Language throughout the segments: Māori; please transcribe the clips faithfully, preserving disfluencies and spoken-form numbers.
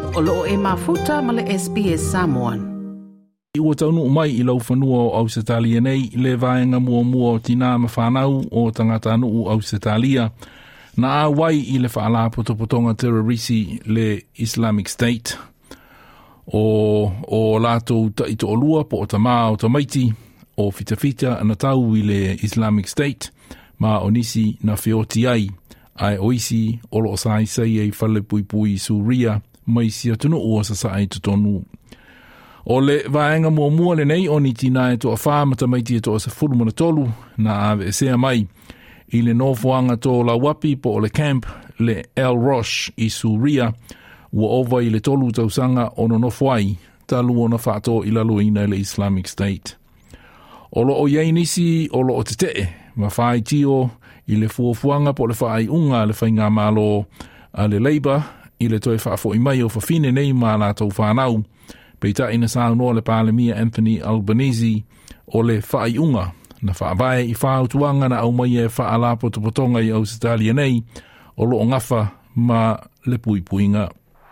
O loo e mafuta ma le S B S Samoan. I ua taunu mai i lau whanua o Ausitalia nei, le vaenga mua mua o tina ma whanau o tangata anu o Ausitalia. Na a wai i le whaala potopotonga terrorisi le Islamic State. O, o lato ta ito o lua po o tamaa o tamaiti o fitafita ana tau i le Islamic State. Ma onisi na whioti ai, ai oisi o lo sai sai ei whale pui pui Suria, mai si atunu o sa sai tutonu. O le vaenga mua mua le nei, o ni tina e to a wha matamaiti e to a sa furu mana tolu, na ave e sea mai. I le nofoanga to la wapi po o le camp, le El Rosh i Suria, ua ova i le tolu tausanga o no nofoai, talu o na whaato i la luina le Islamic State. O lo o iei nisi, o lo o te tee, ma whaai tio i le fuafuanga po le whaai unga le whainga malo a le Labour, i le toi whaafo i mai o whawhine nei ma la tau whanau, peita ina sa noa le Palemia Anthony Albanese o le whaai unga, na whaabae i whaautuanga na au mai e whaala potopotonga i Ausitalia nei, o lo o ngafa ma le pui puinga.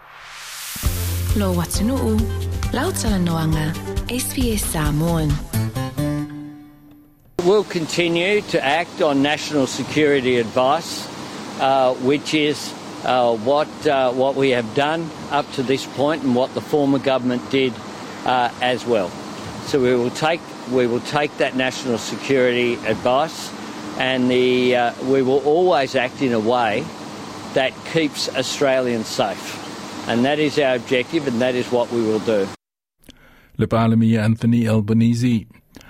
Lo watunuu, lautala noanga, S B S Samoan. We'll continue to act on national security advice, uh, which is uh, what uh, what we have done up to this point, and what the former government did uh, as well. So we will take we will take that national security advice, and the uh, we will always act in a way that keeps Australians safe, and that is our objective, and that is what we will do. Le Palemia Anthony Albanese.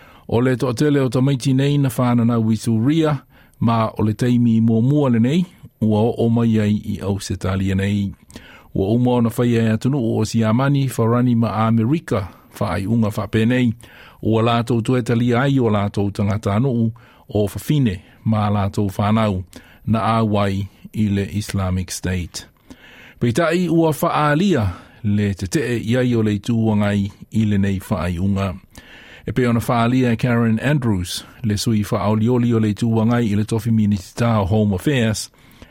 O le toatele o tamaiti nei na whanana Wisuria, ma o le teimi i mua mua le nei, ua o mai ai i Ausitalia nei. Ua o mua na whai ai atunu o Siamani, wharani ma Amerika, whaai unga whape nei, ua lātou tuetali ai o lātou tangata anu o whawhine, ma lātou whanau, na āwai i le Islamic State. Peitai ua whaalia le te tee iai o le tūangai i le nei whaai unga. E pe ona whaalia Karen Andrews, le sui whaolioli o le tūwangai i le tofi minitita o Home Affairs,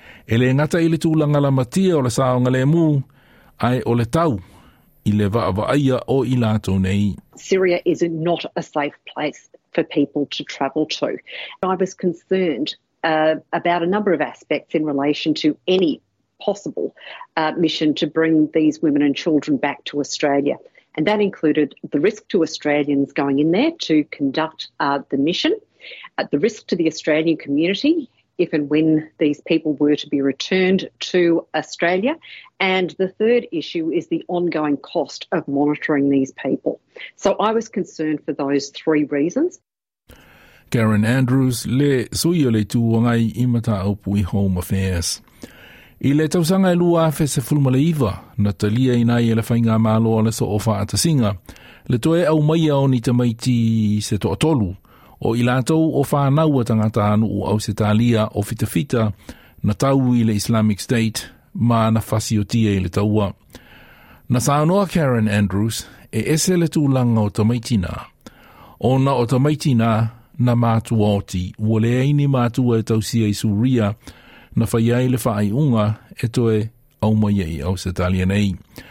e le ngata i le tūlanga la matia o le saonga le mū, ai o le tau, i le vaavaaia o i lātou nei. Syria is not a safe place for people to travel to. I was concerned uh, about a number of aspects in relation to any possible uh, mission to bring these women and children back to Australia. And that included the risk to Australians going in there to conduct uh, the mission, uh, the risk to the Australian community if and when these people were to be returned to Australia. And the third issue is the ongoing cost of monitoring these people. So I was concerned for those three reasons. Karen Andrews, le sui o le tūangai i mata aupu i Home Affairs. I le tausanga e lua afe se fulmale iwa, na talia i nai e le whainga malo le so o wha atasinga, le toe au maia o ni tamaiti se to atolu, o i lātou o wha naua tangata anu o Ausitalia o fitafita na tau i le Islamic State, ma na whasi o tia i le taua. Na saunoa Karen Andrews, e ese le tūlanga o tamaitina. O na o tamaitina na mātua oti, ua le aini mātua e tausia i Suria, na whaiai le whaai unga e toe au mai i Ausitalia nei.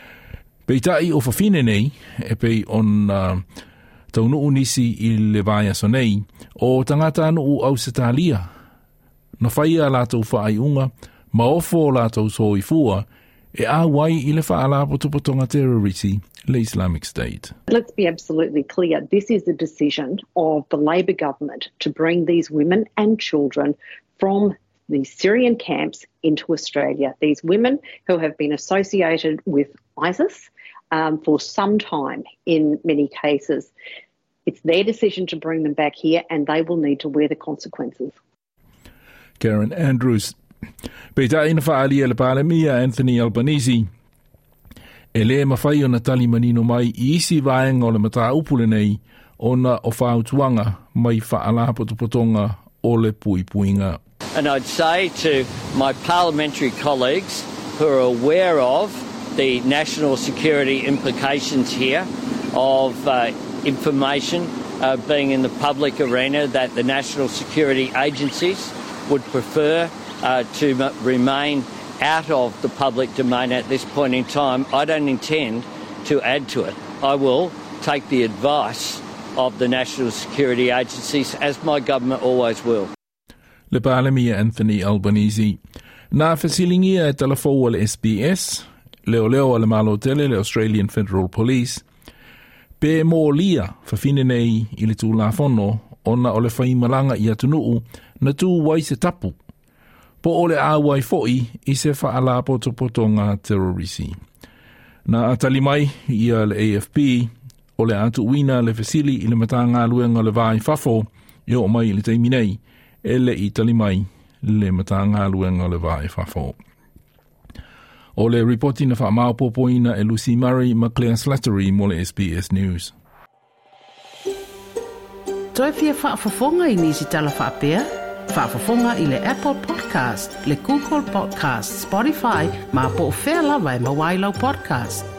Peitai o whawhine nei, e pei on uh, taunu unisi i le vai aso nei, o tangata anu o Ausitalia. Na whaia lātou whaai unga, ma ofo lātou soi fua, e a wai i le whaala potopotonga terrorisi, le Islamic State. Let's be absolutely clear. This is the decision of the Labor government to bring these women and children from the Syrian camps into Australia. These women who have been associated with ISIS um, for some time in many cases. It's their decision to bring them back here, and they will need to wear the consequences. Karen Andrews. Peta ina whaalia le Palemia Anthony Albanese. E le mawhai o na tali manino mai i isi vaenga o le mata upule nei o na o whaautuanga mai whaala potopotonga o le pui puinga. And I'd say to my parliamentary colleagues who are aware of the national security implications here of uh, information uh, being in the public arena, that the national security agencies would prefer uh, to m- remain out of the public domain at this point in time. I don't intend to add to it. I will take the advice of the national security agencies, as my government always will. Le Palemia Anthony Albanese. Na fasilingia e telefou le S B S, leo leo le malo tele le Australian Federal Police, pe mo lia fafine nei i le tūlafono ona o le whaimalanga i atunuu na tū wai se tapu. Po o le āwai foi i se whaala potopotonga terrorisi. Na atali mai ia le A F P o le atu uina le fasili i le matanga luenga le vai fafo i o mai le teimi nei e le i tali mai le matanga luenga le vai fafo. O le reporti na whaamao popoina e Lucy Murray ma Claire Slattery mo le S B S News. Toi fia whaafafonga i nisi tala whaapea? Whaafafonga i le Apple Podcast, le Google Podcast, Spotify, ma po whea lawa e mawailau podcast.